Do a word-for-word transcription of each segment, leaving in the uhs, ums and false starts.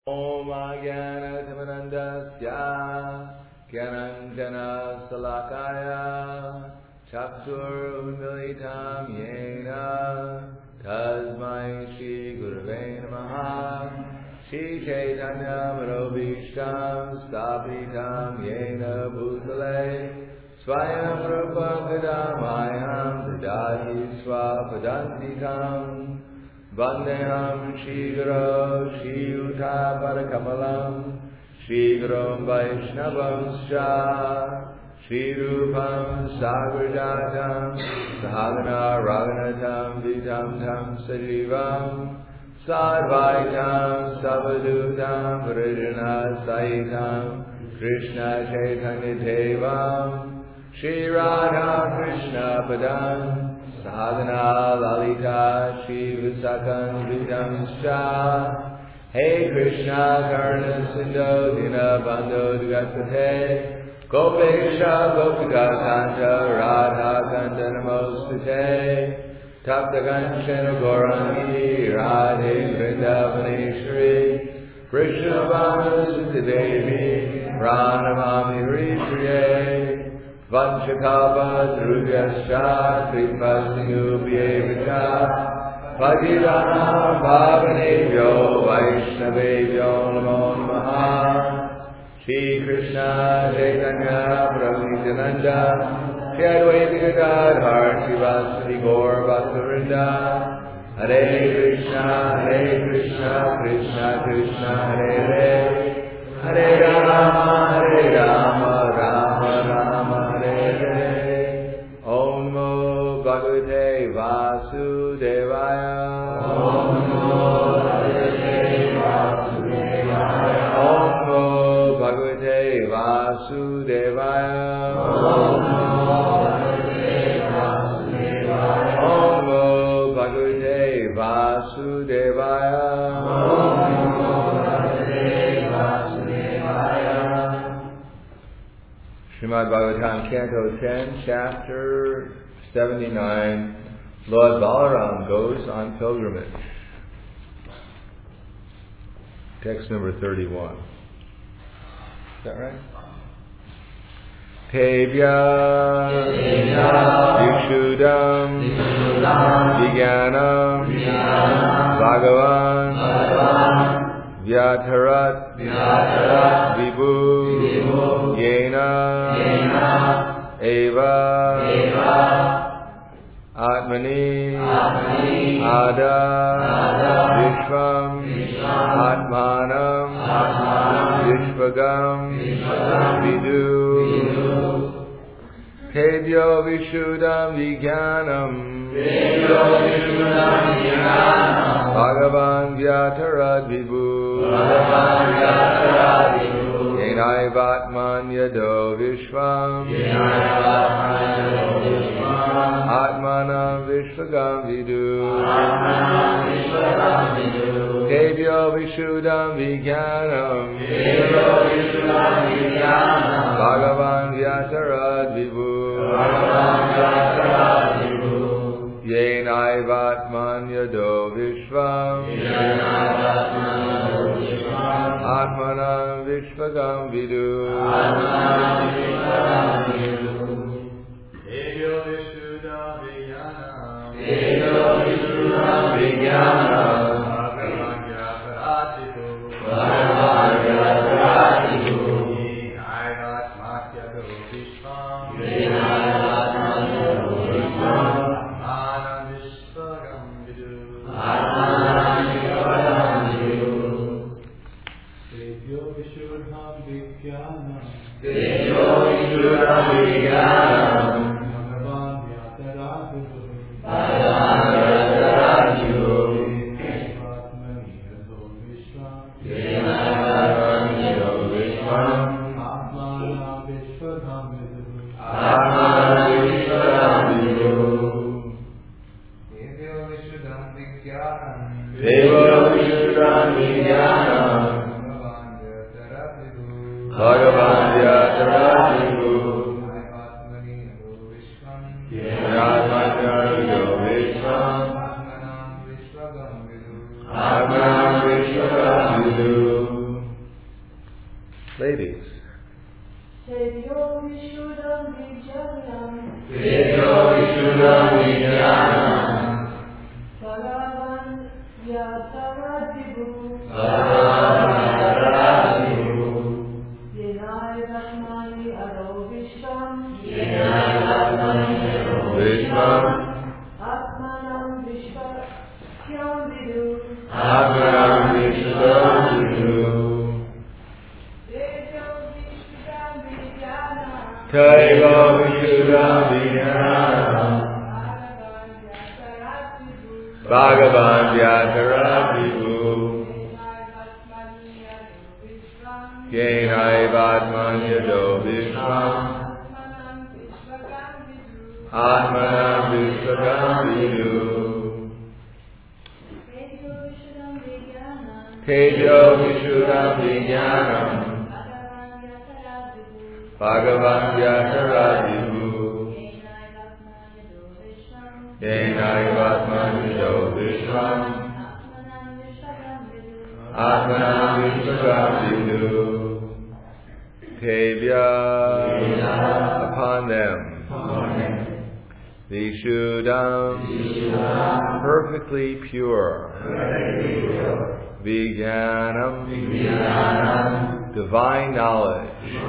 Om Ajnana-timirandasya Gyananjana Salakaya Chakshur-unmilitam Yena Tasmai Shri Gurave Namaha Shri Chaitanya Manobhishtam Sthapitam Yena Bhutale Swayam Rupa Kadamayam Dadati Swapadantikam Vandeham Shri Guru Shri Yuta Parakamalam Shri Guru Vaishnavam Scha Shri Rupam Sagrajatam Sahagana Raghunatam Vitam Tam Sajivam Sadvaitam Savadutam Vrijana Saitam Krishna Chaitanya Devam Shri Radha Krishna Padam Sadhana Lalita Shri Visakan Vidam Sha Hey Krishna Karna Sindho Dina Bandho Dugatate Gopesha Gopika Kanta Radha Kanta Namostate Tapta Kanchana Gaurangi Radhe Vrindavaneshwari Krishna Vama Sutta Devi Pranamami Hripriye Vanchakava Drupyascha Kripa Singubhyevacha Bhagirana Bhavanebhyo Vaishnavebhyo Namo Namaha Shri Krishna Chaitanya Prabhu Nityananda Shri Advaita Gadadhar Srivasadi Gaur Bhaktivinoda Hare Krishna Hare Krishna Krishna Krishna Hare Hare Hare Rama Hare Rama Rama Rama Om Namo Bhagavate Vasudevaya. Om Namo Bhagavate Vasudevaya. Om Namo Bhagavate Vasudevaya. Om Namo Bhagavate Vasudevaya. Om Namo Bhagavate Vasudevaya. Om Namo Bhagavate Vasudevaya. Srimad Bhagavatam, Canto ten, Chapter seventy-nine, Lord Balaram goes on pilgrimage. Text number thirty-one. Is that right? Tevya Vikshudam Vijnanam Bhagavan Vyatarat Vibhu Yena Eva Atmani Ada Vishvam Atmanam Vishvagam Vidu Tevyo Vishuddham Vijnanam Bhagavan Vyatarat Vibhu Yenaivatman Yado Vishvam Atmanam Vishvagam Vidu Tevyo Vishuddham Vijnanam Bhagavan Vyatarat Vibhu Yenaivatman Yado Vishvam Atmanam Vishvagam Vidu Tevyo Vishuddham Vijnanam Vijnanam Bhagavan Vyatarat Vibhu Bhagavan Vyatarat Vibhu Yenaivatman Yado Vishvam Yenaivatman Yado Vishvam Atmanam Vishvagam Vidu Atmanam Vishvagam Vidu Tevyo Vishuddham Vijnanam Tevyo Vishuddham Vijnanam Bhagavan Vyatarat Vibhu Bhagavan Vyatarat Vibhu Yenaivatman Yado Vishvam Yenaivatman Yado Vishvam Atmanam Vishvagam Vidu Atmanam Vishvagam Vidu Tevyo Vishuddham Vijnanam Tevyo Vishuddham Vijnanam Bhagavan Vyatarat Vibhu Ladies. Tevyo Vishuddham Vijnanam Tevyo Vishuddham Vijnanam Bhagavan Yataradibu Bhagavan Yataradibu Yenaya Vatmani Ado Vishvam Yenaya Vatmani Ado Vishvam Atmanam Vishvakyam Vidu Atmanam Vishvam Vidu Tevyo Vishuddham Vijnanam Bhagavan Yataradibu Yenaivatmanyado Vishvam Atmanam Vishvakam Vidu Tevyo Vishuddham Vijnanam Bhagavan Yataradibu Yenaivatmanyado Vishvam Atmanam Vishvakam Vidu Tevya upon them Vishuddham perfectly pure Vijnanam divine knowledge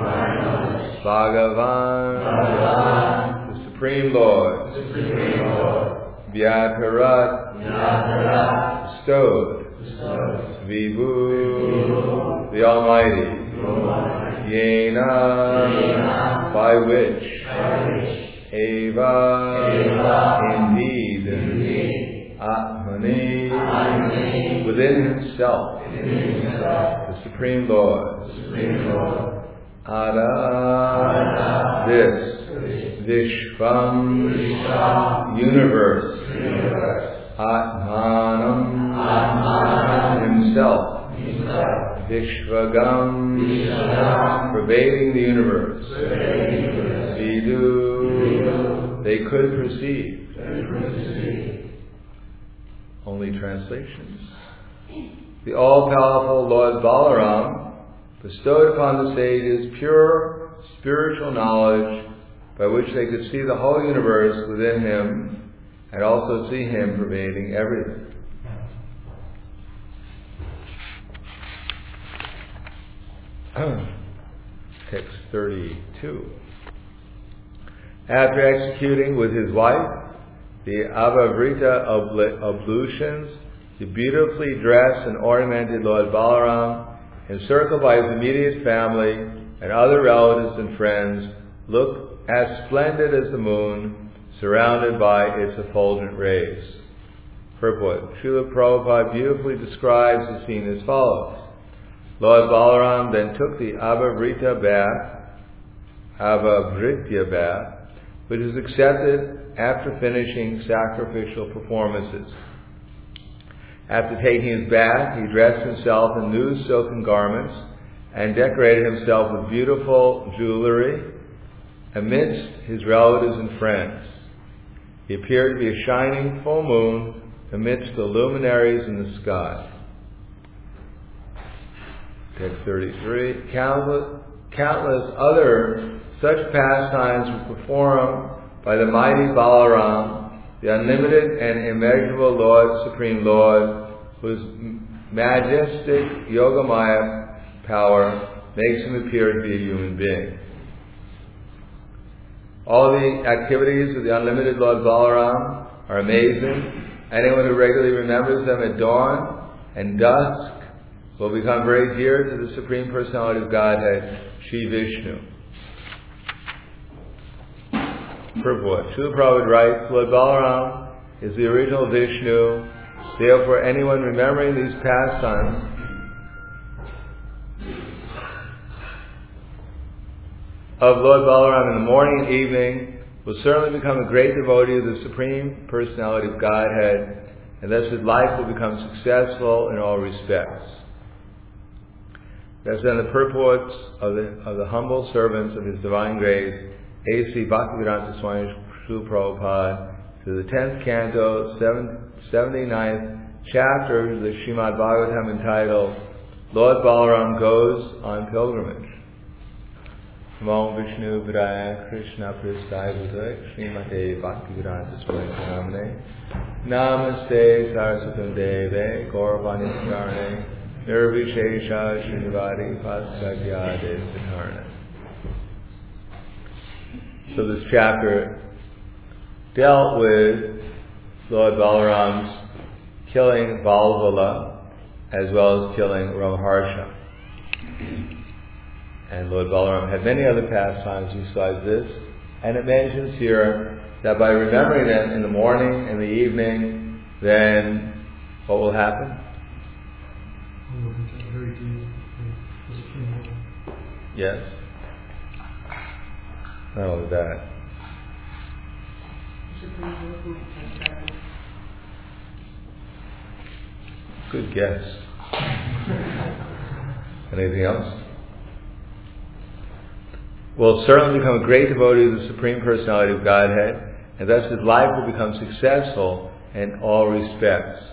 Bhagavan the Supreme Lord Vyatarat bestowed Vibhu the Almighty Yena by which Eva indeed Atmani within himself the Supreme Lord Ada this Vishvam universe Atmanam himself Vishvagam pervading the universe Vidu they could perceive only translations. The all-powerful Lord Balaram bestowed upon the sages pure spiritual knowledge by which they could see the whole universe within him and also see him pervading everything. Text thirty-two. After executing with his wife the Avavrita ablutions, the beautifully dressed and ornamented Lord Balaram, encircled by his immediate family and other relatives and friends, looked as splendid as the moon, surrounded by its effulgent rays. Purport. Srila Prabhupada beautifully describes the scene as follows. Lord Balaram then took the Avavrita bath, Avavritya bath, which is accepted after finishing sacrificial performances. After taking his bath, he dressed himself in new silken garments and decorated himself with beautiful jewelry amidst his relatives and friends. He appeared to be a shining full moon amidst the luminaries in the sky. Text thirty-three. Countless, countless other such pastimes were performed by the mighty Balaram, the unlimited and immeasurable Lord, Supreme Lord, whose majestic Yogamaya power makes him appear to be a human being. All the activities of the unlimited Lord Balaram are amazing. Anyone who regularly remembers them at dawn and dusk will become very dear to the Supreme Personality of Godhead, Shri Vishnu. Purport. Srila Prabhupada writes, Lord Balaram is the original Vishnu. Therefore, anyone remembering these pastimes of Lord Balaram in the morning and evening will certainly become a great devotee of the Supreme Personality of Godhead, and thus his life will become successful in all respects. That's then the purports of the, of the humble servants of His Divine Grace, A C Bhaktivedanta Swami Srila Prabhupada, to the tenth canto, seventy-ninth chapter of the Srimad Bhagavatam entitled, Lord Balaram Goes on Pilgrimage. Namo Vishnu Vidaya Krishna Prasthaya Bhutaya Srimate Bhaktivedanta Swami Namane Namaste Saraswatam Deve Gauravani Karne Nirvishesha Srinivadi Pasadya Desakarna. So this chapter dealt with Lord Balaram's killing Valvala as well as killing Ramharsha. And Lord Balaram had many other pastimes besides this. And it mentions here that by remembering them in the morning and the evening, then what will happen? Yes. Not only that. Good guess. Anything else? Will certainly become a great devotee of the Supreme Personality of Godhead, and thus his life will become successful in all respects.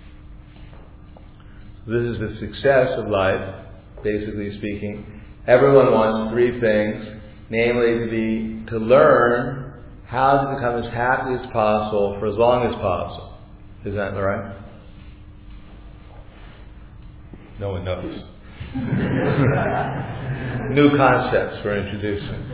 This is the success of life, basically speaking. Everyone wants three things, namely to be, to learn how to become as happy as possible for as long as possible. Is that right? No one knows. New concepts we're introducing.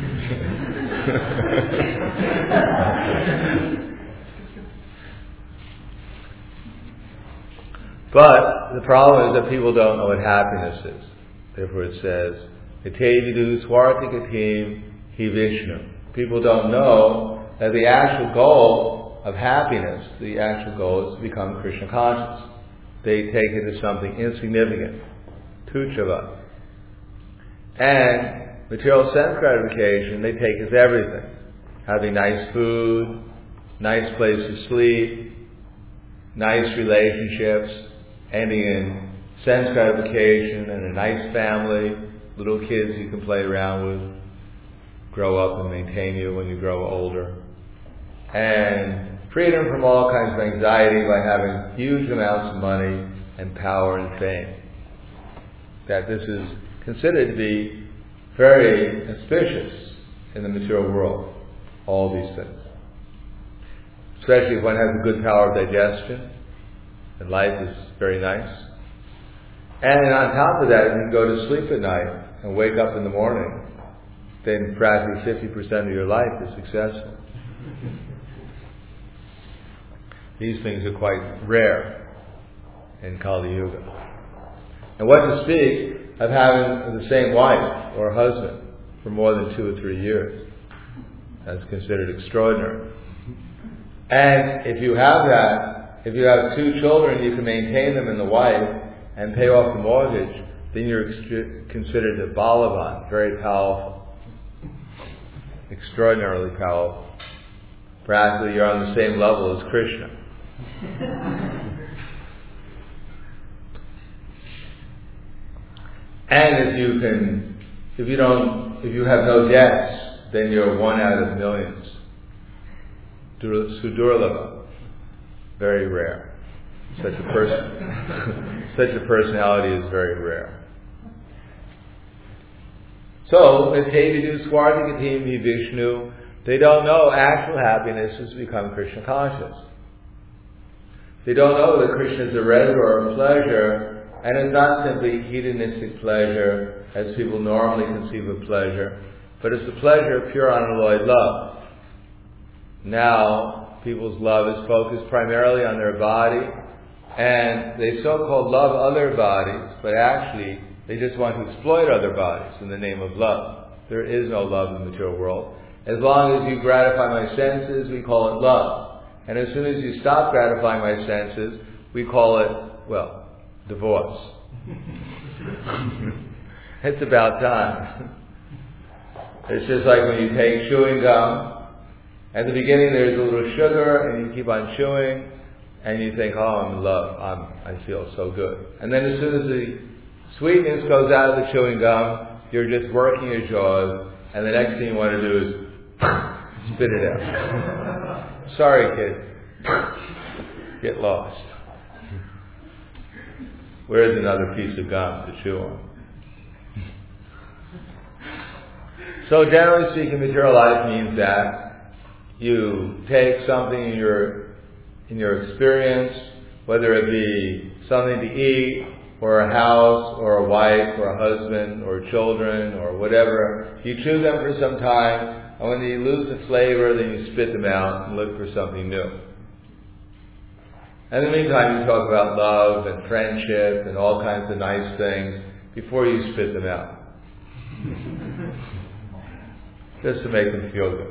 But the problem is that people don't know what happiness is. Therefore it says, Itevidu Swartikatim Hi Vishnu. People don't know that the actual goal of happiness, the actual goal is to become Krishna conscious. They take it as something insignificant. Tuchava. And material sense gratification they take as everything. Having nice food, nice place to sleep, nice relationships, ending in sense gratification and a nice family, little kids you can play around with, grow up and maintain you when you grow older. And freedom from all kinds of anxiety by having huge amounts of money and power and fame. That this is considered to be very auspicious in the material world, all these things. Especially if one has a good power of digestion, and life is very nice. And on top of that, if you can go to sleep at night and wake up in the morning, then practically fifty percent of your life is successful. These things are quite rare in Kali Yuga. And what to speak of having the same wife or husband for more than two or three years. That's considered extraordinary. And if you have that, if you have two children, you can maintain them in the wife and pay off the mortgage, then you're ex- considered a Balavan, very powerful. Extraordinarily powerful. Practically you're on the same level as Krishna. And if you can, if you don't, if you have no debts, then you're one out of millions. Sudurlava, very rare. Such a person, such a personality is very rare. So, as Hevidu Swartikatim Hi Vishnu, they don't know actual happiness is to become Krishna conscious. They don't know that Krishna is a reservoir of pleasure, and it's not simply hedonistic pleasure as people normally conceive of pleasure, but it's the pleasure of pure unalloyed love. Now, people's love is focused primarily on their body, and they so-called love other bodies, but actually they just want to exploit other bodies in the name of love. There is no love in the material world. As long as you gratify my senses, we call it love. And as soon as you stop gratifying my senses, we call it, well, divorce. It's about time. It's just like when you take chewing gum. At the beginning there's a little sugar and you keep on chewing and you think, oh, I'm in love. I'm, I feel so good. And then as soon as the sweetness goes out of the chewing gum, you're just working your jaws and the next thing you want to do is spit it out. Sorry, kid. Get lost. Where's another piece of gum to chew on? So generally speaking, material life means that you take something in your in your experience, whether it be something to eat, or a house, or a wife, or a husband, or children, or whatever. You chew them for some time, and when you lose the flavor, then you spit them out and look for something new. And in the meantime, you talk about love and friendship and all kinds of nice things before you spit them out. Just to make them feel good.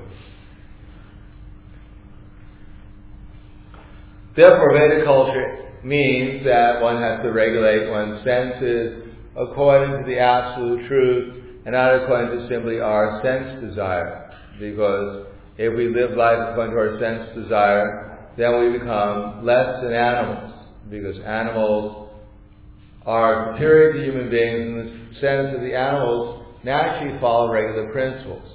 Therefore, Vedic culture means that one has to regulate one's senses according to the absolute truth and not according to simply our sense desire. Because if we live life according to our sense desire, then we become less than animals. Because animals are superior to human beings in the sense that the animals naturally follow regular principles.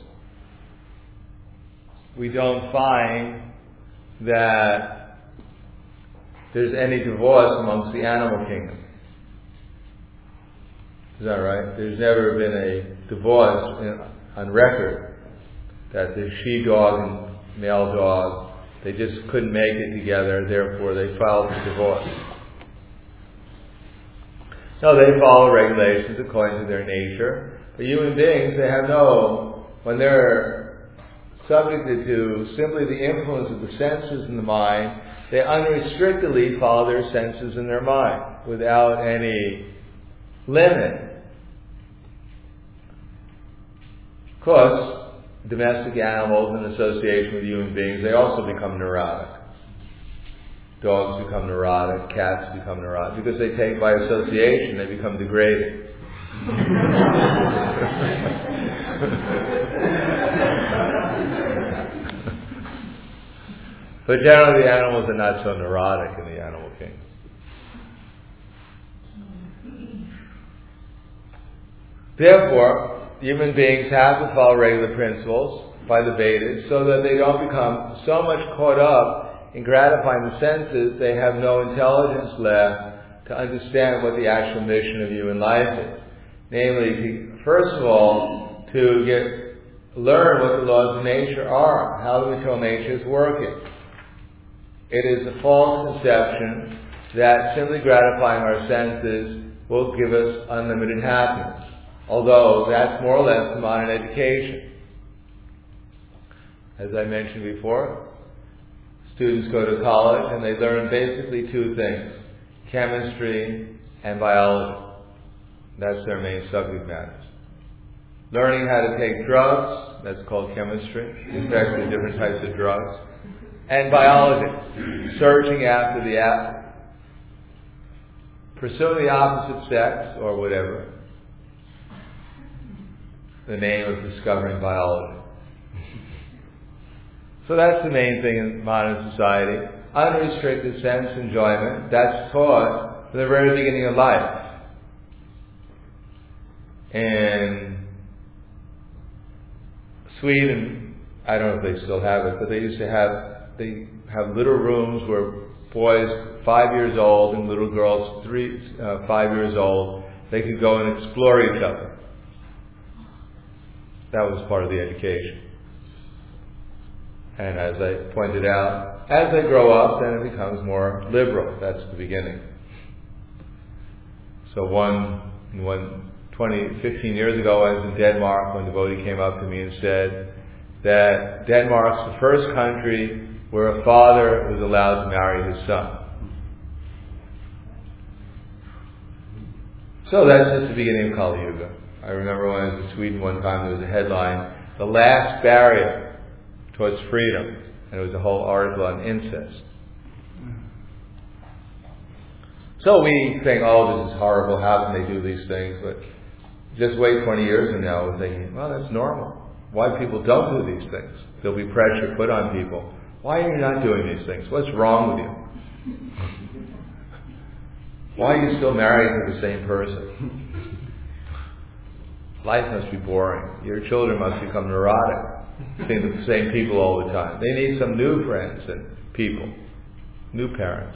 We don't find that there's any divorce amongst the animal kingdom. Is that right? There's never been a divorce in, on record that the she-dog and male dog, they just couldn't make it together, therefore they filed for divorce. No, they follow regulations according to their nature. But human beings, they have no, when they're subjected to simply the influence of the senses in the mind, they unrestrictedly follow their senses in their mind without any limit. Of course, domestic animals in association with human beings, they also become neurotic. Dogs become neurotic, cats become neurotic, because they take by association, they become degraded. But generally the animals are not so neurotic in the animal kingdom. Therefore, human beings have to follow regular principles by the Vedas so that they don't become so much caught up in gratifying the senses, they have no intelligence left to understand what the actual mission of human life is. Namely, to, first of all, to get learn what the laws of nature are, how the material nature is working. It is a false conception that simply gratifying our senses will give us unlimited happiness, although that's more or less the modern education. As I mentioned before, students go to college and they learn basically two things, chemistry and biology. That's their main subject matters. Learning how to take drugs, that's called chemistry, the effects of different types of drugs. And biology, searching after the apple, pursuing the opposite sex or whatever, the name of discovering biology. So that's the main thing in modern society. Unrestricted sense enjoyment, that's taught from the very beginning of life. In Sweden, I don't know if they still have it, but they used to have They have little rooms where boys five years old and little girls three, uh, five years old, they could go and explore each other. That was part of the education. And as I pointed out, as they grow up, then it becomes more liberal. That's the beginning. So one, one twenty, fifteen years ago, I was in Denmark when the devotee came up to me and said that Denmark's the first country where a father was allowed to marry his son. So that's just the beginning of Kali Yuga. I remember when I was in Sweden one time, there was a headline, "The Last Barrier Towards Freedom," and it was a whole article on incest. So we think, oh, this is horrible, how can they do these things? But just wait twenty years from now, we're thinking, well, that's normal. Why people don't do these things? There'll be pressure put on people. Why are you not doing these things? What's wrong with you? Why are you still married to the same person? Life must be boring. Your children must become neurotic, seeing the same people all the time. They need some new friends and people, new parents.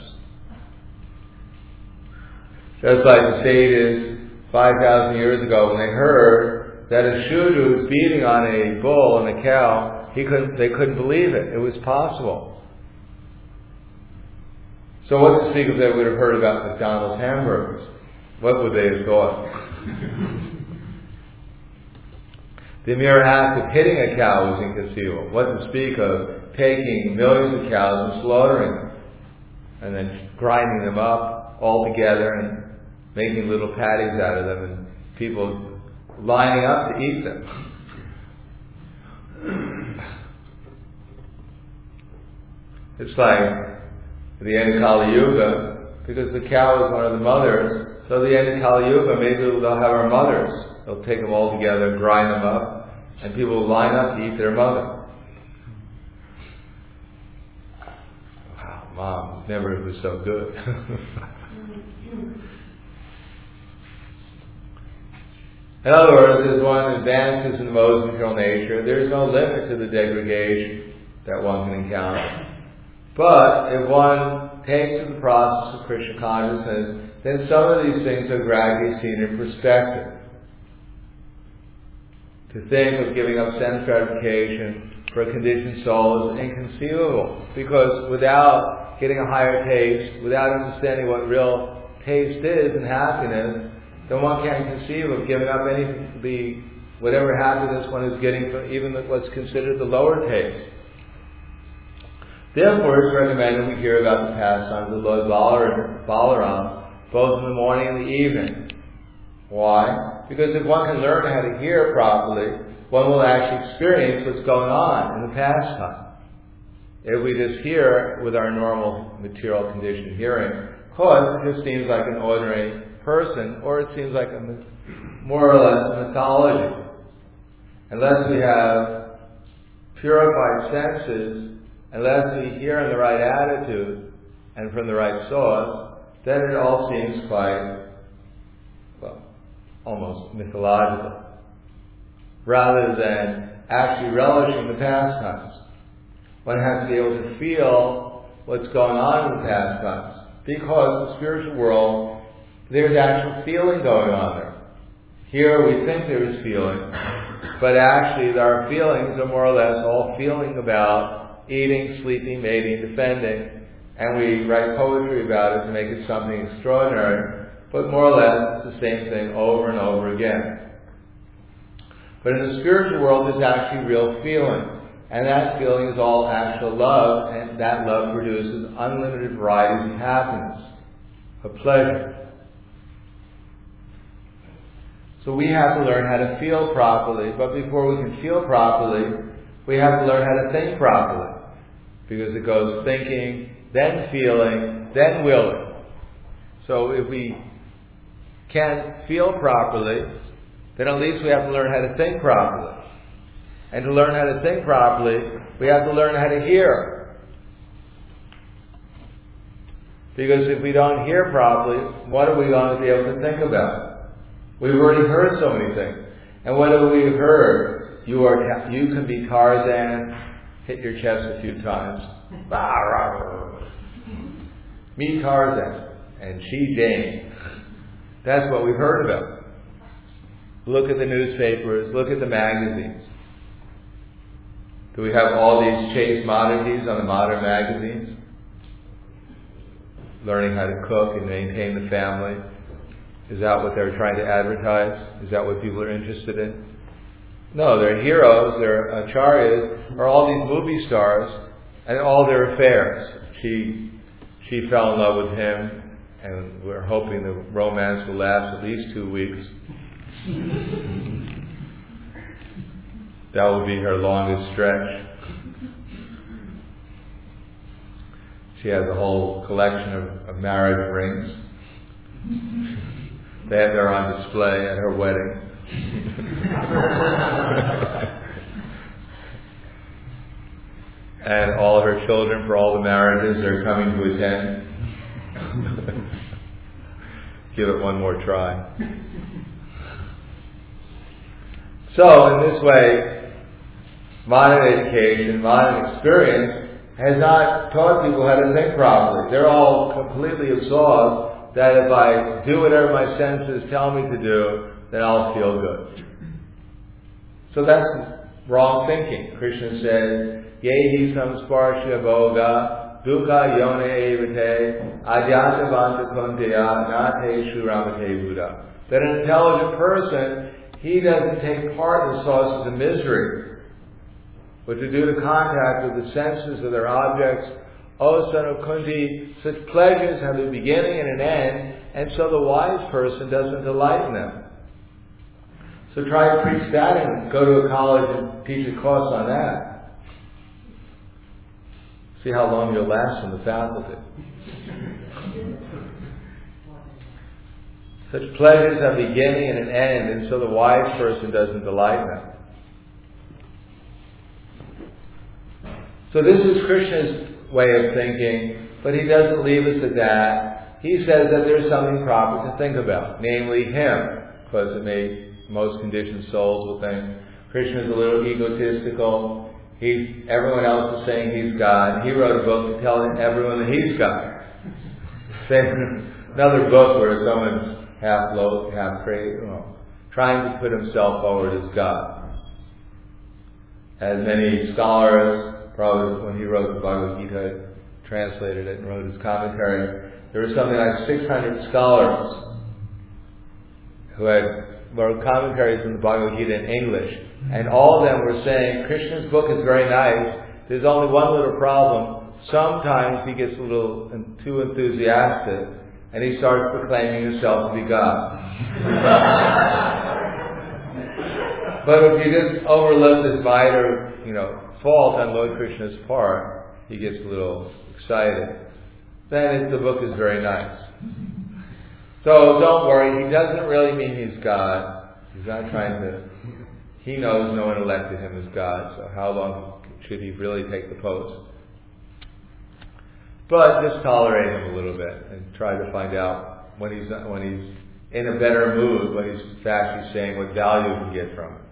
Just like the sages five thousand years ago, when they heard that a Shuddha was beating on a bull and a cow, he couldn't, they couldn't believe it. It was possible. So what to speak if they would have heard about McDonald's hamburgers? What would they have thought? The mere act of hitting a cow was inconceivable. What to speak of taking millions of cows and slaughtering them, and then grinding them up all together and making little patties out of them, and people lining up to eat them. It's like at the end of Kali Yuga, because the cow is one of the mothers, so at the end of Kali Yuga, maybe they'll have our mothers. They'll take them all together, grind them up, and people will line up to eat their mother. Wow, Mom, never it was so good. In other words, as one advances in the modes of material nature, there is no limit to the degradation that one can encounter. But if one takes to the process of Krishna consciousness, then some of these things are gradually seen in perspective. To think of giving up sense gratification for a conditioned soul is inconceivable, because without getting a higher taste, without understanding what real taste is and happiness, then one can't conceive of giving up any the whatever happiness one is getting from even what's considered the lower taste. Therefore, it's recommended we hear about the pastimes of Lord Balaram both in the morning and the evening. Why? Because if one can learn how to hear properly, one will actually experience what's going on in the pastime. If we just hear with our normal material conditioned hearing, of course, it just seems like an ordinary person, or it seems like a more or less a mythology. Unless we have purified senses, unless we hear in the right attitude and from the right source, then it all seems quite, well, almost mythological, rather than actually relishing the pastimes. One has to be able to feel what's going on in the pastimes, because in the spiritual world, there's actual feeling going on there. Here we think there is feeling, but actually our feelings are more or less all feeling about eating, sleeping, mating, defending, and we write poetry about it to make it something extraordinary, but more or less it's the same thing over and over again. But in the spiritual world there's actually real feeling, and that feeling is all actual love, and that love produces unlimited varieties of happiness, of pleasure. So we have to learn how to feel properly, but before we can feel properly, we have to learn how to think properly. Because it goes thinking, then feeling, then willing. So if we can't feel properly, then at least we have to learn how to think properly. And to learn how to think properly, we have to learn how to hear. Because if we don't hear properly, what are we going to be able to think about? We've already heard so many things. And what have we heard? You are, you can be Tarzan, hit your chest a few times. Me Tarzan, and she Jane. That's what we've heard about. Look at the newspapers, look at the magazines. Do we have all these chaste modesties on the modern magazines? Learning how to cook and maintain the family. Is that what they're trying to advertise? Is that what people are interested in? No, their heroes, their acharyas, are all these movie stars and all their affairs. She she fell in love with him, and we're hoping the romance will last at least two weeks. That will be her longest stretch. She has a whole collection of, of marriage rings. They have they're on display at her wedding. And all her children for all the marriages are coming to attend. Give it one more try. So, in this way, modern education, modern experience has not taught people how to think properly. They're all completely absorbed that if I do whatever my senses tell me to do, then I'll feel good. So that's wrong thinking. Krishna says, Yehi samsparshya bhoga dukkha yone evate adyasavanta kunteya nate shuramate buddha. That an intelligent person, he doesn't take part in the sources of misery, but to do the contact with the senses of their objects. O son of Kunti, such pleasures have a beginning and an end, and so the wise person doesn't delight in them. So try to preach that and go to a college and teach a course on that. See how long you'll last in the faculty. Such pleasures have a beginning and an end, and so the wise person doesn't delight in them. So this is Krishna's way of thinking, but he doesn't leave us at that. He says that there's something proper to think about, namely him, because it may, most conditioned souls will think Krishna's a little egotistical. He's, everyone else is saying he's God. He wrote a book to tell everyone that he's God. Another book where someone's half low, half crazy, you know, trying to put himself forward as God. As many scholars, probably when he wrote the Bhagavad Gita, translated it and wrote his commentary, there were something like six hundred scholars who had wrote commentaries on the Bhagavad Gita in English, and all of them were saying, Krishna's book is very nice, there's only one little problem, sometimes he gets a little too enthusiastic, and he starts proclaiming himself to be God. But if you just overlook this minor, you know, fault on Lord Krishna's part, he gets a little excited, then it, the book is very nice. So don't worry, he doesn't really mean he's God. He's not trying to, he knows no one elected him as God, so how long should he really take the post? But just tolerate him a little bit and try to find out when he's when he's in a better mood, when he's actually saying what value you can get from it.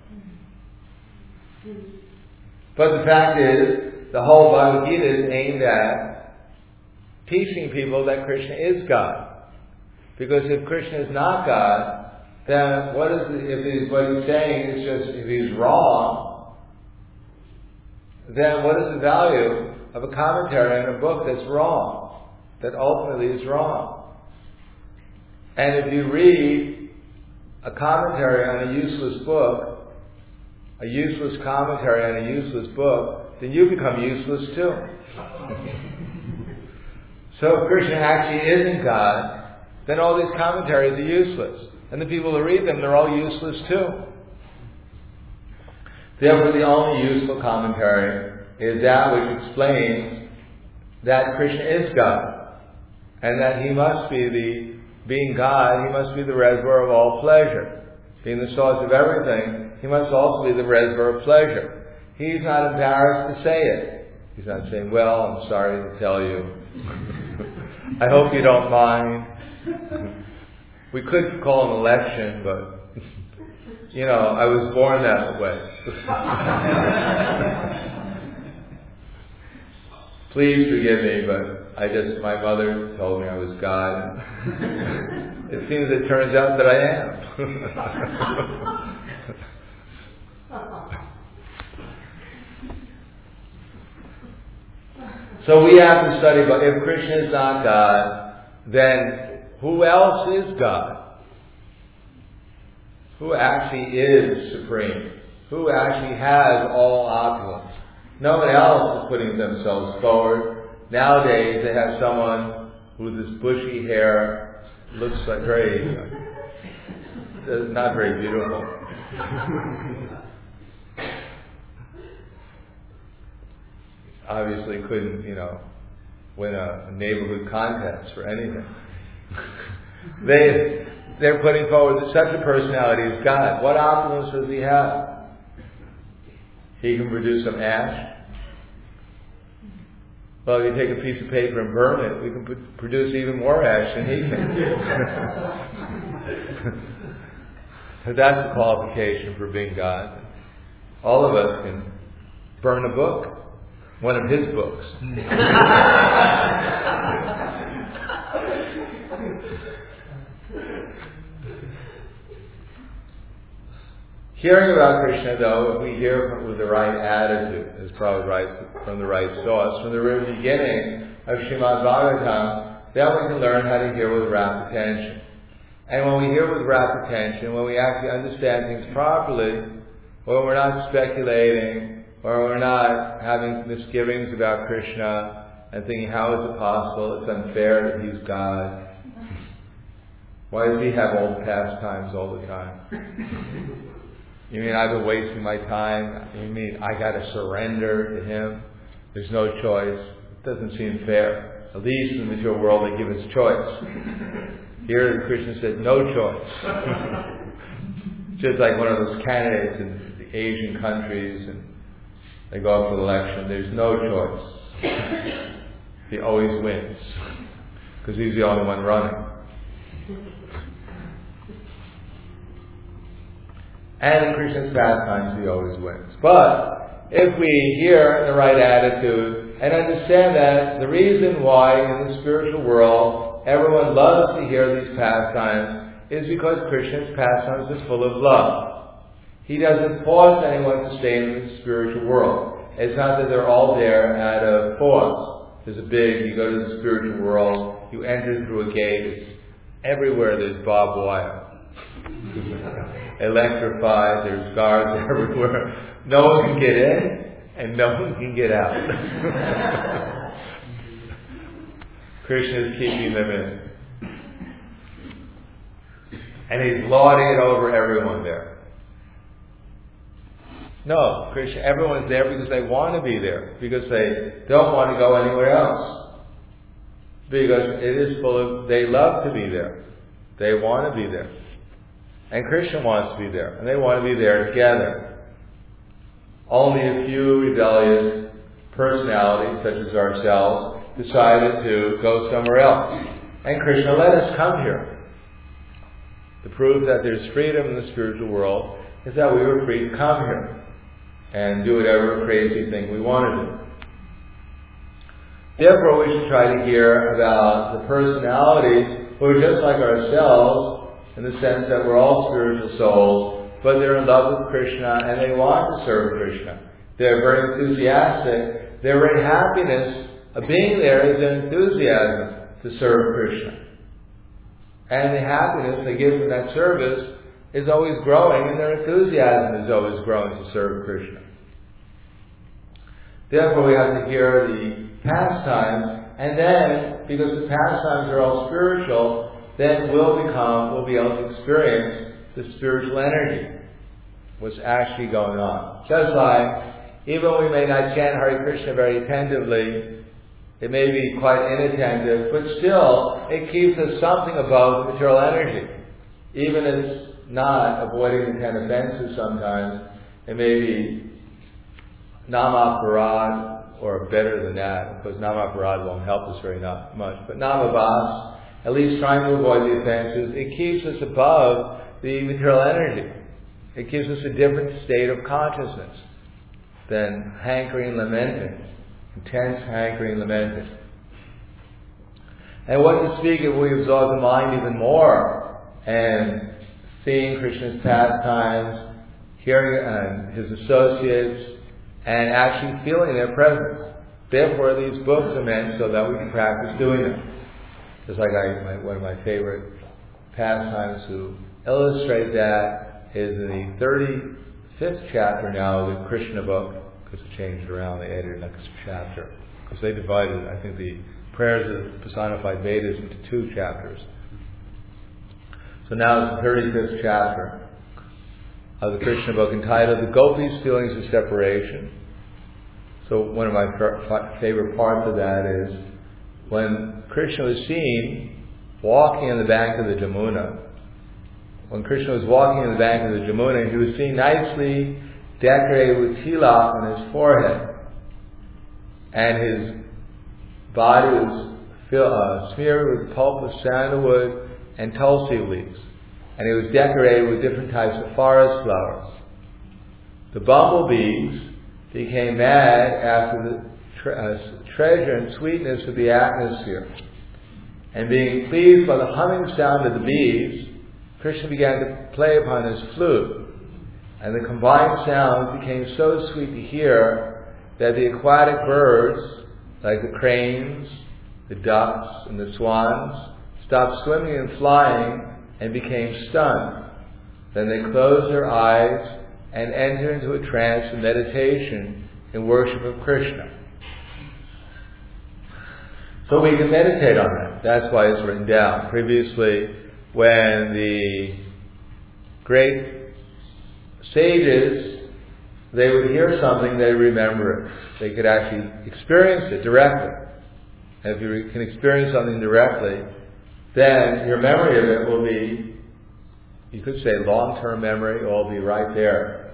But the fact is, the whole Bhagavad Gita is aimed at teaching people that Krishna is God. Because if Krishna is not God, then what is the, if he's, what he's saying is just, if he's wrong, then what is the value of a commentary on a book that's wrong, that ultimately is wrong? And if you read a commentary on a useless book, a useless commentary on a useless book, then you become useless too. So if Krishna actually isn't God, then all these commentaries are useless. And the people who read them, they're all useless too. Therefore, the only useful commentary is that which explains that Krishna is God. And that he must be the, being God, he must be the reservoir of all pleasure. Being the source of everything, he must also be the reservoir of pleasure. He's not embarrassed to say it. He's not saying, well, I'm sorry to tell you. I hope you don't mind. We could call an election, but, you know, I was born that way. Please forgive me, but I just, my mother told me I was God. It seems it turns out that I am. So we have to study, but if Krishna is not God, then who else is God? Who actually is supreme? Who actually has all opulence? No one else is putting themselves forward. Nowadays they have someone with this bushy hair, looks like very, uh, not very beautiful. Obviously couldn't, you know, win a, a neighborhood contest for anything. they, they're putting forward such a personality as God. What opulence does he have? He can produce some ash. Well, if you take a piece of paper and burn it, we can p- produce even more ash than he can. That's the qualification for being God. All of us can burn a book. One of his books. Hearing about Krishna, though, if we hear from, with the right attitude, is probably right from the right source, from the very beginning of Srimad Bhagavatam, then we can learn how to hear with rapt attention. And when we hear with rapt attention, when we actually understand things properly, when we're not speculating, or we're not having misgivings about Krishna, and thinking, how is it possible? It's unfair that he's God. Why does he have old pastimes all the time? You mean I've been wasting my time? You mean I got to surrender to him? There's no choice. It doesn't seem fair. At least in the material world they give us choice. Here Krishna said, no choice. Just like one of those candidates in the Asian countries, and they go up for the election. There's no choice. He always wins because he's the only one running. And in Krishna's pastimes, he always wins. But if we hear the right attitude and understand that the reason why in the spiritual world everyone loves to hear these pastimes is because Krishna's pastimes is full of love. He doesn't force anyone to stay in the spiritual world. It's not that they're all there out of force. There's a big, you go to the spiritual world, you enter through a gate, it's everywhere there's barbed wire. Electrified, there's guards everywhere. No one can get in, and no one can get out. Krishna is keeping them in. And he's lording it over everyone there. No, Krishna, everyone's there because they want to be there, because they don't want to go anywhere else. Because it is full of, they love to be there. They want to be there. And Krishna wants to be there, and they want to be there together. Only a few rebellious personalities, such as ourselves, decided to go somewhere else. And Krishna let us come here. The proof that there's freedom in the spiritual world is that we were free to come here and do whatever crazy thing we want to do. Therefore, we should try to hear about the personalities who are just like ourselves, in the sense that we're all spiritual souls, but they're in love with Krishna and they want to serve Krishna. They're very enthusiastic. Their very happiness of being there is their enthusiasm to serve Krishna. And the happiness they give from that service is always growing, and their enthusiasm is always growing to serve Krishna. Therefore, we have to hear the pastimes, and then, because the pastimes are all spiritual, then we'll become, we'll be able to experience the spiritual energy, what's actually going on. Just like, even we may not chant Hare Krishna very attentively, it may be quite inattentive, but still, it keeps us something above material energy. Even if it's not avoiding the ten offenses sometimes, it may be Namaparad, or better than that, because Namaparad won't help us very not much, but Namabhas, at least trying to avoid the offenses, it keeps us above the material energy. It gives us a different state of consciousness than hankering, lamenting, intense hankering, lamenting. And what to speak if we absorb the mind even more and seeing Krishna's pastimes, hearing uh, his associates, and actually feeling their presence. Therefore, these books are meant so that we can practice doing them. Just like I, my, one of my favorite pastimes to illustrate that is in the thirty-fifth chapter now of the Krishna book, because it changed around, they added an extra chapter. Because they divided, I think, the prayers of personified Vedas into two chapters. So now it's the thirty-fifth chapter of the Krishna book, entitled The Gopis' Feelings of Separation. So one of my f- favorite parts of that is when Krishna was seen walking on the bank of the Jamuna. When Krishna was walking on the bank of the Jamuna, he was seen nicely decorated with tilak on his forehead. And his body was fill, uh, smeared with pulp of sandalwood and tulsi leaves. And it was decorated with different types of forest flowers. The bumblebees became mad after the tre- uh, treasure and sweetness of the atmosphere. And being pleased by the humming sound of the bees, Krishna began to play upon his flute. And the combined sounds became so sweet to hear that the aquatic birds, like the cranes, the ducks, and the swans, stopped swimming and flying and became stunned. Then they closed their eyes and entered into a trance of meditation in worship of Krishna. So we can meditate on that. That's why it's written down. Previously, when the great sages, they would hear something, they remember it. They could actually experience it directly. And if you can experience something directly, then your memory of it will be, you could say long-term memory, it will be right there.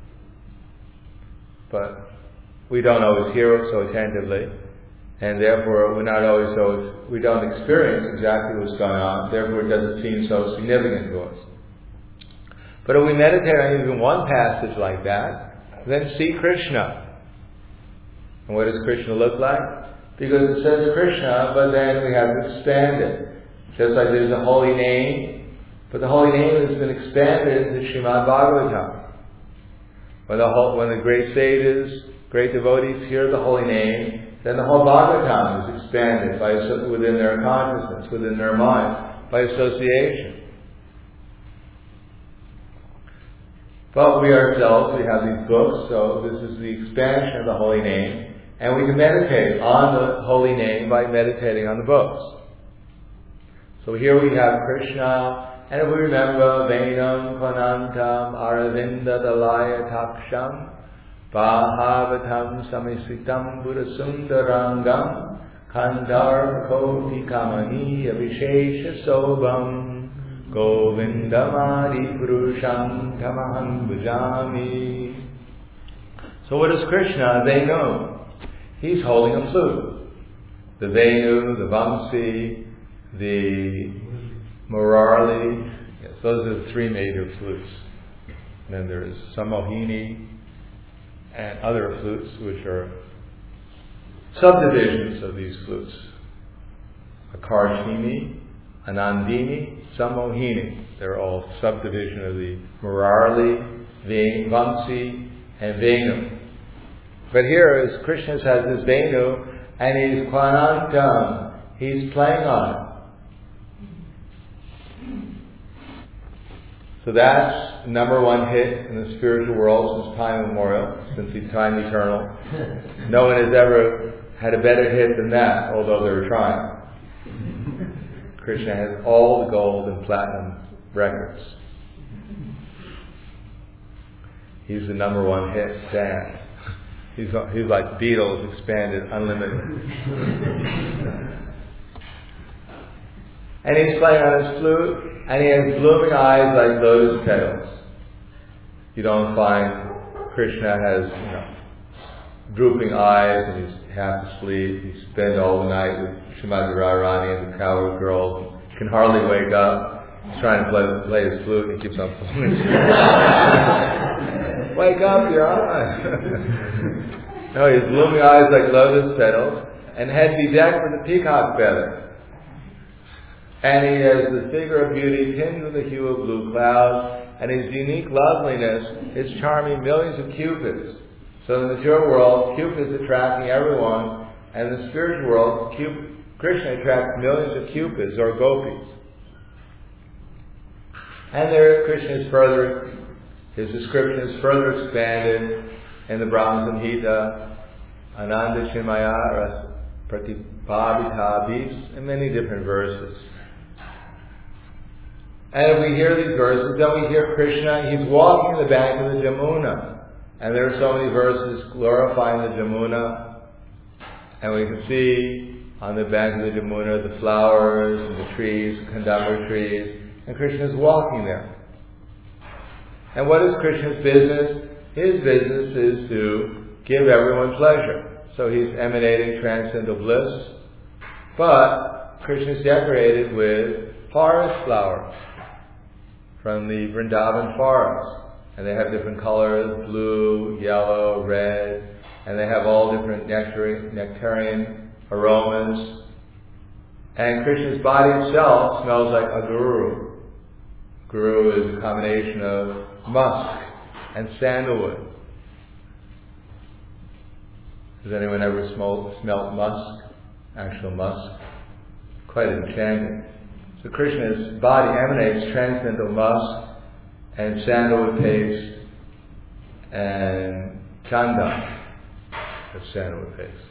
But we don't always hear it so attentively, and therefore we're not always so, we don't experience exactly what's going on, therefore it doesn't seem so significant to us. But if we meditate on even one passage like that, then see Krishna. And what does Krishna look like? Because it says Krishna, but then we have to expand it. Just like there's a holy name, but the holy name has been expanded into Srimad Bhagavatam. When the, whole, when the great sages, great devotees hear the holy name, then the whole Bhagavatam is expanded by, within their consciousness, within their mind, by association. But we ourselves, we have these books, so this is the expansion of the holy name, and we can meditate on the holy name by meditating on the books. So here we have Krishna, and if we remember Venam Kvanantam Aravinda Dalaya Taksham Bahavatam Samisitam Buddhasundarangam Kandar Koti Kamani Avishesha Sobham Govindamadi Purusham Tamaham Bhujami. So what is Krishna? Venu. He's holding a flute. The Venu, the Vamsi, the Murali. Yes, those are the three major flutes. And then there's Samohini and other flutes which are subdivisions of these flutes. Akarshini, Anandini, Samohini. They're all subdivision of the Murali, Vamsi, and Venu. But here is Krishna has this Venu, and he's Kvanantam. He's playing on it. So that's number one hit in the spiritual world since time immemorial, since the time eternal. No one has ever had a better hit than that, although they were trying. Krishna has all the gold and platinum records. He's the number one hit stand. He's, he's like Beatles expanded, unlimited. And he's playing on his flute, and he has blooming eyes like lotus petals. You don't find Krishna has, you know, drooping eyes, and he's half asleep. He spends all the night with Srimati Radharani and the cowherd girls. He can hardly wake up. He's trying to play, play his flute, and he keeps on pulling. Wake up, your eyes. No, he has blooming eyes like lotus petals, and head bedecked with a peacock feather. And he has the figure of beauty tinged with the hue of blue clouds, and his unique loveliness is charming millions of cupids. So in the material world, Cupid is attracting everyone, and in the spiritual world, Cupid, Krishna attracts millions of Cupids or gopis. And there, Krishna is further, his description is further expanded in the Brahma Samhita, Ananda Chinmaya Pratipabhitabhis, in many different verses. And if we hear these verses, then we hear Krishna, he's walking the bank of the Jamuna. And there are so many verses glorifying the Jamuna. And we can see on the bank of the Jamuna the flowers and the trees, the Kandamar trees. And Krishna is walking there. And what is Krishna's business? His business is to give everyone pleasure. So he's emanating transcendental bliss. But Krishna is decorated with forest flowers from the Vrindavan forest. And they have different colors, blue, yellow, red, and they have all different nectarian, nectarian aromas. And Krishna's body itself smells like a guru. Guru is a combination of musk and sandalwood. Has anyone ever smelled, smelled musk? Actual musk? Quite enchanting. So Krishna's body emanates transcendental musk and sandalwood paste and chandan of sandalwood paste.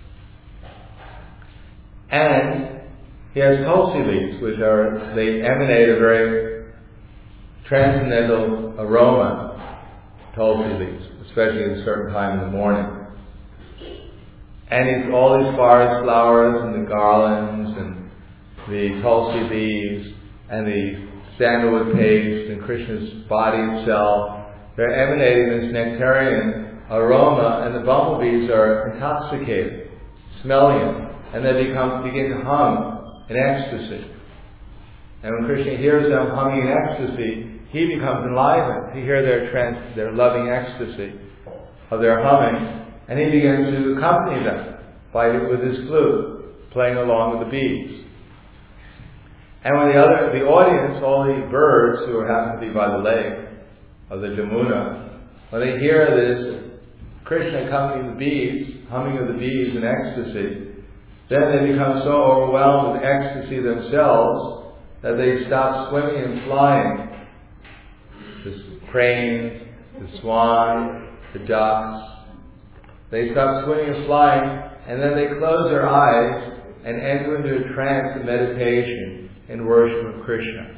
And he has tulsi leaves, which are, they emanate a very transcendental aroma, tulsi leaves, especially at a certain time in the morning. And he's all these forest flowers and the garlands and the tulsi leaves and the sandalwood paste and Krishna's body itself, they're emanating this nectarian aroma, and the bumblebees are intoxicated, smelling it, and they become begin to hum in ecstasy. And when Krishna hears them humming in ecstasy, he becomes enlivened. He hears their trans, their loving ecstasy of their humming, and he begins to accompany them by with his flute, playing along with the bees. And when the other, the audience, all the birds who happen to be by the lake of the Jamuna, when they hear this Krishna accompanying the bees, humming of the bees in ecstasy, then they become so overwhelmed with ecstasy themselves that they stop swimming and flying. The cranes, the swan, the ducks, they stop swimming and flying, and then they close their eyes and enter into a trance of meditation and worship of Krishna.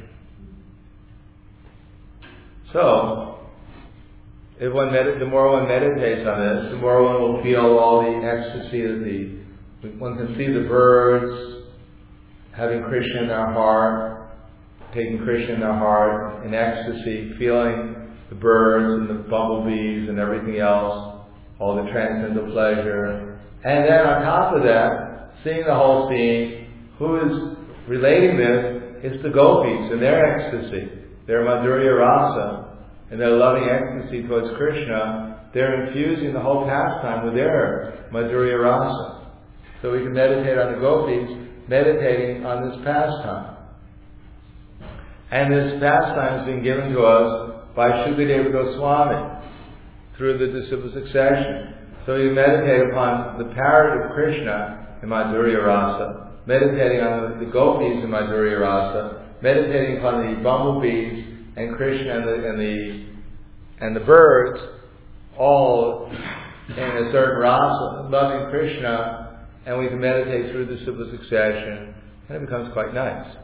So, if one med- the more one meditates on this, the more one will feel all the ecstasy of the. One can see the birds having Krishna in their heart, taking Krishna in their heart in ecstasy, feeling the birds and the bumblebees and everything else, all the transcendental pleasure. And then on top of that, seeing the whole scene, who is relating this is the gopis and their ecstasy, their Madhurya Rasa, and their loving ecstasy towards Krishna. They're infusing the whole pastime with their Madhurya Rasa. So we can meditate on the gopis, meditating on this pastime. And this pastime has been given to us by Shukadeva Goswami through the disciple succession. So we meditate upon the parrot of Krishna in Madhurya Rasa, meditating on the, the gopis in Madhurya Rasa, meditating upon the bumblebees and Krishna and the and the and the birds, all in a certain rasa, loving Krishna, and we can meditate through the disciple succession, and it becomes quite nice.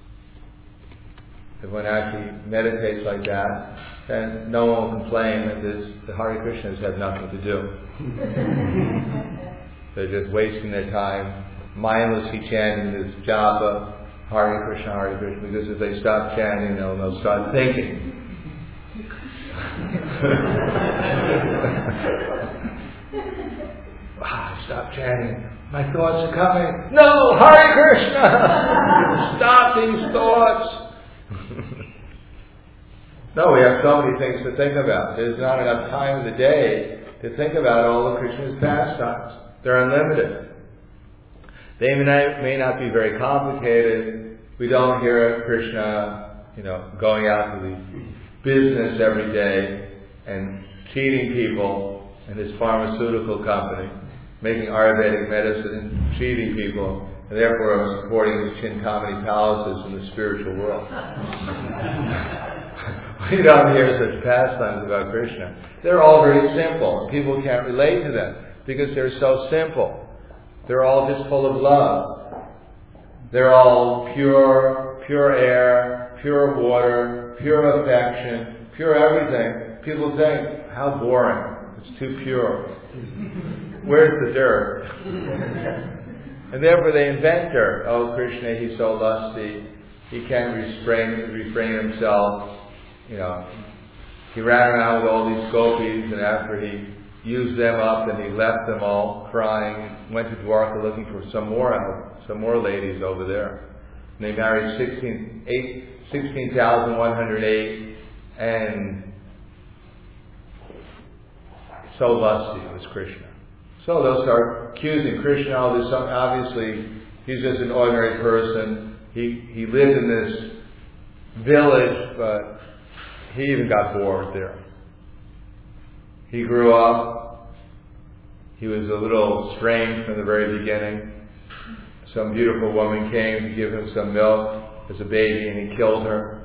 If one actually meditates like that, then no one will complain that this, the Hare Krishnas have nothing to do. They're just wasting their time, mindlessly chanting this japa, Hare Krishna, Hare Krishna, because if they stop chanting, they'll, they'll start thinking. Wow, stop chanting. My thoughts are coming. No, Hare Krishna! Stop these thoughts! No, we have so many things to think about. There's not enough time in the day to think about all of Krishna's pastimes. They're unlimited. They may not, may not be very complicated. We don't hear Krishna, you know, going out to the business every day and cheating people in his pharmaceutical company, making Ayurvedic medicine, cheating people, and therefore supporting his Chintamani palaces in the spiritual world. We don't hear such pastimes about Krishna. They're all very simple, and people can't relate to them because they're so simple. They're all just full of love. They're all pure, pure air, pure water, pure affection, pure everything. People think, how boring. It's too pure. Where's the dirt? And therefore they invent dirt. Oh, Krishna, he's so lusty. He can't restrain, refrain himself. You know, he ran around with all these gopis, and after he used them up, and he left them all crying, went to Dwarka looking for some more out, some more ladies over there. And they married sixteen thousand one hundred eight, and so lusty was Krishna. So they'll start accusing Krishna. Oh, there's some, obviously, he's just an ordinary person. He he lived in this village, but he even got bored there. He grew up. He was a little strange from the very beginning. Some beautiful woman came to give him some milk as a baby, and he killed her.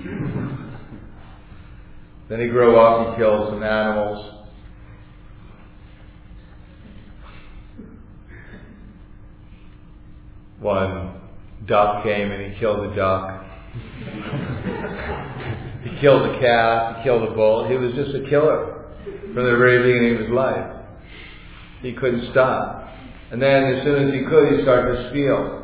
Then he grew up and killed some animals. One duck came and he killed the duck. He killed the calf, he killed the bull. He was just a killer from the very beginning of his life. He couldn't stop. And then as soon as he could, he started to steal.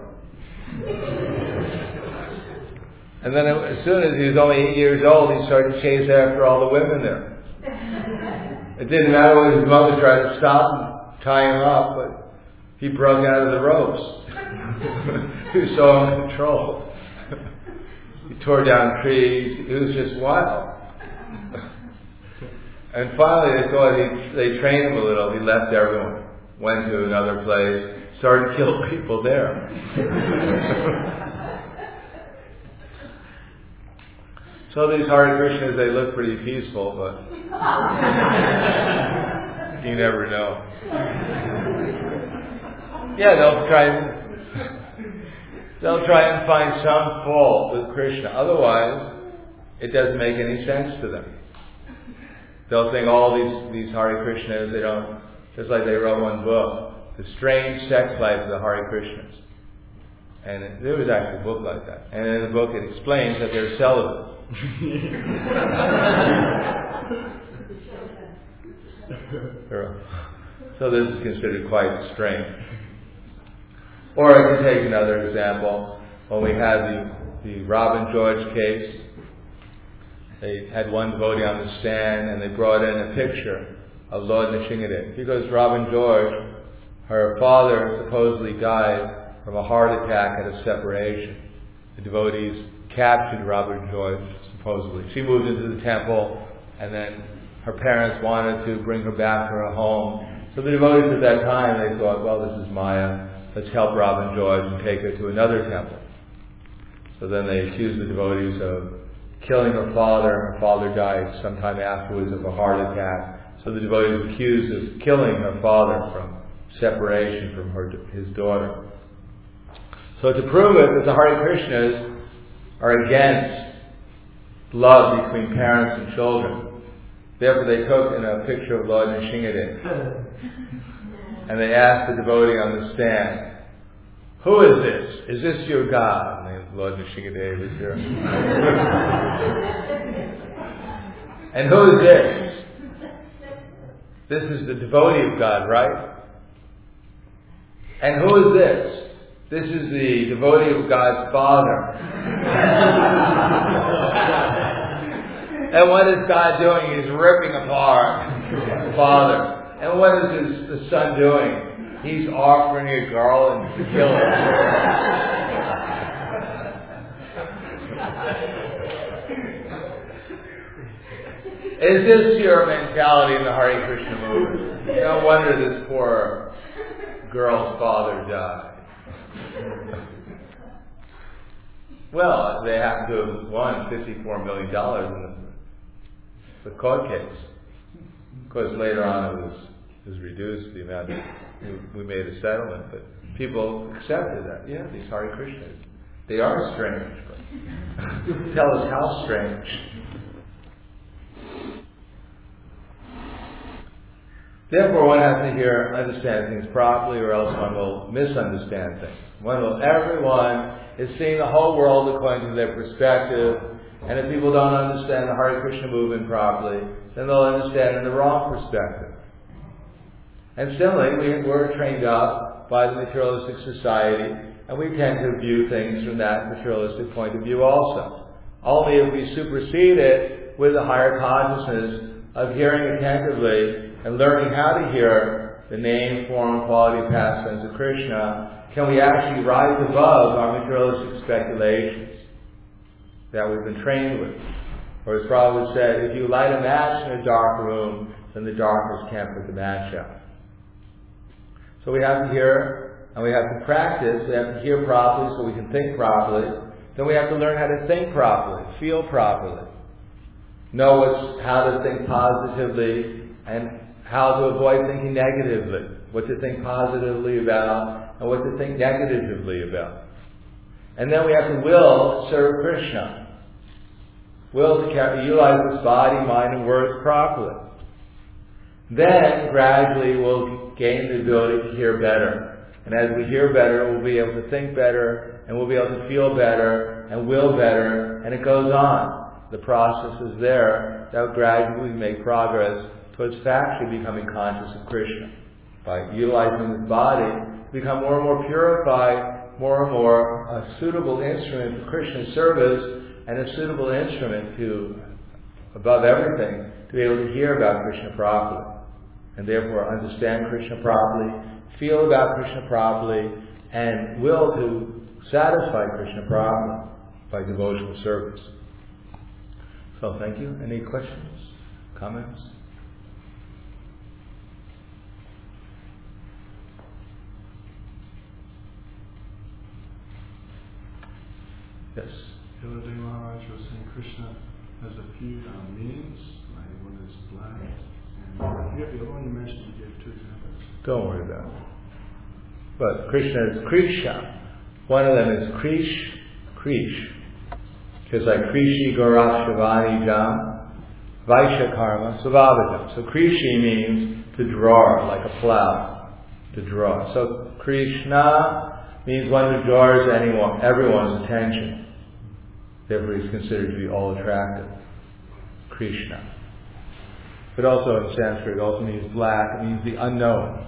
And then as soon as he was only eight years old, he started to chase after all the women there. It didn't matter when his mother tried to stop him, tie him up, but he broke out of the ropes. He was so uncontrolled. He tore down trees. He was just wild. And finally, they thought he, they trained him a little. He left everyone, went to another place, started to kill people there. So these Hare Krishnas, they look pretty peaceful, but you never know. Yeah, they'll try and they'll try and find some fault with Krishna. Otherwise, it doesn't make any sense to them. They'll think all these these Hare Krishnas, they don't, just like they wrote one book, The Strange Sex Life of the Hare Krishnas. And it, there was actually a book like that. And in the book it explains that they're celibate. So this is considered quite strange. Or I can take another example. When we had the, the Robin George case, they had one devotee on the stand and they brought in a picture of Lord Nrsimhadev. Because Robin George, her father supposedly died from a heart attack at a separation. The devotees captured Robin George, supposedly. She moved into the temple, and then her parents wanted to bring her back to her home. So the devotees at that time, they thought, well, this is Maya. Let's help Robin George and take her to another temple. So then they accused the devotees of killing her father. Her father died sometime afterwards of a heart attack. So the devotees accused of killing her father from separation from her, his daughter. So to prove it, that the Hare Krishnas are against love between parents and children. Therefore they took in a picture of Lord Nrsimhadev. And they asked the devotee on the stand, who is this? Is this your God? And Lord Nrsimhadev is here. And who is this? This is the devotee of God, right? And who is this? This is the devotee of God's Father. And what is God doing? He's ripping apart the Father. And what is his, the Son doing? He's offering a garland to kill him. Is this your mentality in the Hare Krishna movement? No wonder this poor girl's father died. Well, they happen to have won fifty-four million dollars in the, the court case. Of course, later on it was, was reduced, the amount that we, we made a settlement, but people accepted that. Yeah, these Hare Krishnas, they are strange, but tell us how strange. Therefore, one has to hear, understand things properly, or else one will misunderstand things. One will, everyone is seeing the whole world according to their perspective, and if people don't understand the Hare Krishna movement properly, then they'll understand in the wrong perspective. And similarly, we, we're trained up by the materialistic society, and we tend to view things from that materialistic point of view also. Only if we supersede it with the higher consciousness of hearing attentively and learning how to hear the name, form, quality, pastimes of Krishna, can we actually rise above our materialistic speculations that we've been trained with. Or as Prabhupada said, if you light a match in a dark room, then the darkness can't put the match out. So we have to hear, and we have to practice, we have to hear properly so we can think properly. Then we have to learn how to think properly, feel properly, know what's, how to think positively, and how to avoid thinking negatively, what to think positively about, and what to think negatively about. And then we have to will to serve Krishna. Will to carry, utilize this body, mind, and words properly. Then, gradually, we'll gain the ability to hear better. And as we hear better, we'll be able to think better, and we'll be able to feel better, and will better, and it goes on. The process is there that will gradually make progress towards factually becoming conscious of Krishna. By utilizing this body, become more and more purified, more and more a suitable instrument for Krishna's service, and a suitable instrument to, above everything, to be able to hear about Krishna properly. And therefore understand Krishna properly, feel about Krishna properly, and will to satisfy Krishna properly by devotional service. So thank you. Any questions? Comments? Yes. The other day Maharaj was saying Krishna has a few um, meanings, like one is black, and I forget the other one you mentioned, you gave two examples. Don't worry about it. But Krishna is Krisha. One of them is Krish, Krish. Just like Krishi Gorakh Shavani Jam, Vaishya Karma, Svabhajam. So Krishi means to draw, like a plow, to draw. So Krishna means one who draws anyone, everyone's attention. Therefore he's considered to be all attractive. Krishna. But also in Sanskrit it also means black, it means the unknown.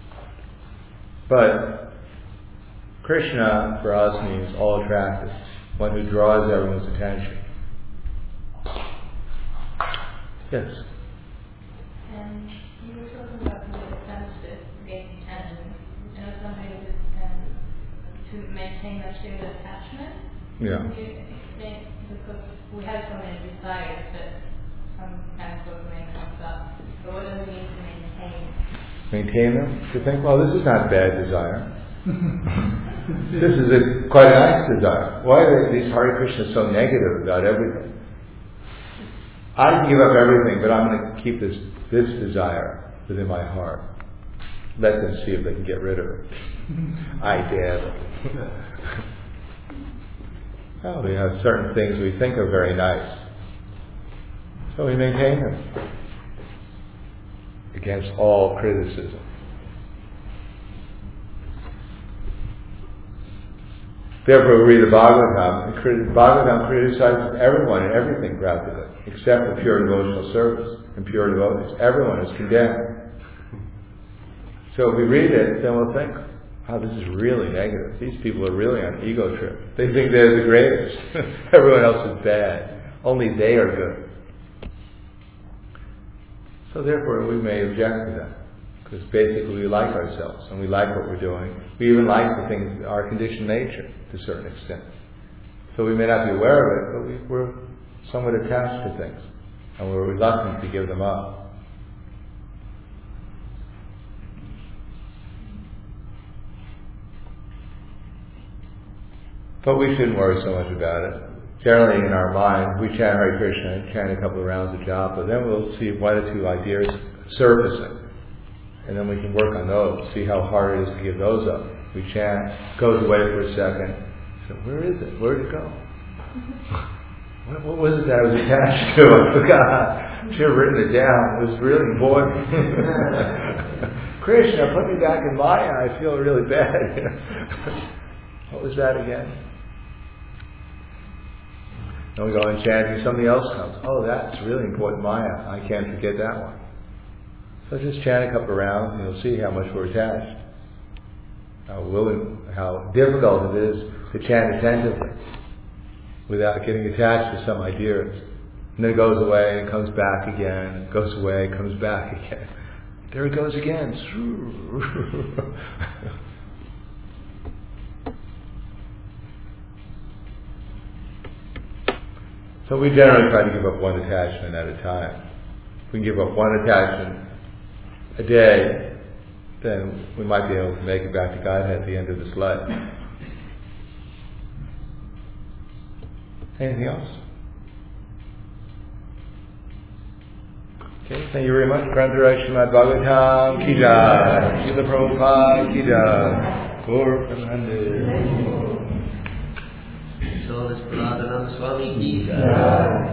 But Krishna for us means all attractive, one who draws everyone's attention. Yes? And you were talking about the attempts to gain attention, and I was wondering if it's um, to maintain that state of attachment. Yeah. Can you explain, because we have so many desires that sometimes dopamine comes up, but what does it mean to maintain? Maintain them? To think, well, this is not bad desire. This is a quite a nice desire. Why are these Hare Krishnas so negative about everything? I can give up everything, but I'm going to keep this this desire within my heart. Let them see if they can get rid of it. I dare them. Well, we have certain things we think are very nice, so we maintain them against all criticism. Therefore, we read the Bhagavatam, and the Bhagavatam criticizes everyone and everything practically, except for pure devotional service and pure devotees. Everyone is condemned. So if we read it, then we'll think, oh, this is really negative. These people are really on an ego trip. They think they're the greatest. Everyone else is bad. Only they are good. So therefore, we may object to that. Because basically we like ourselves and we like what we're doing. We even like the things, our conditioned nature to a certain extent. So we may not be aware of it, but we, we're somewhat attached to things. And we're reluctant to give them up. But we shouldn't worry so much about it. Generally in our mind, we chant Hare Krishna and chant a couple of rounds of japa, then we'll see one or two ideas surfacing. And then we can work on those, see how hard it is to give those up. We chant, goes away for a second. So where is it? Where did it go? What, what was it that I was attached to? I forgot. I should have written it down. It was really important. Krishna, put me back in Maya. I feel really bad. What was that again? Then we go and chant and something else comes. Oh, that's really important Maya. I can't forget that one. So just chant a couple of rounds and you'll see how much we're attached. How willing, how difficult it is to chant attentively without getting attached to some ideas. And then it goes away and it comes back again, it goes away, it comes back again. There it goes again. So we generally try to give up one attachment at a time. If we can give up one attachment a day, then we might be able to make it back to Godhead at the end of this life. Anything else? Okay, thank you very much. Granthara Srimad Bhagavatam Ki Jai. Srila Prabhupada Ki Jai. Gaur Premanande. So this Pradananda Swami Ki Jai.